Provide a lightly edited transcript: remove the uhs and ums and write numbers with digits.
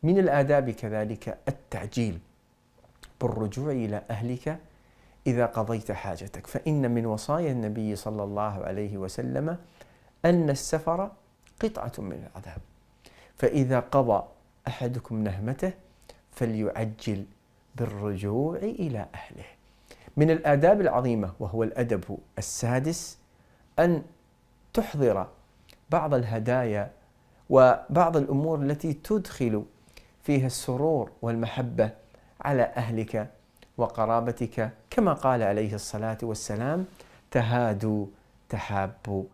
من الآداب كذلك التعجيل بالرجوع إلى أهلك إذا قضيت حاجتك، فإن من وصايا النبي صلى الله عليه وسلم أن السفر قطعة من العذاب، فإذا قضى أحدكم نهمته فليعجل بالرجوع إلى أهله. من الآداب العظيمة وهو الأدب السادس أن تحضر بعض الهدايا وبعض الأمور التي تدخل فيها السرور والمحبة على أهلك وقرابتك، كما قال عليه الصلاة والسلام: تهادوا تحابوا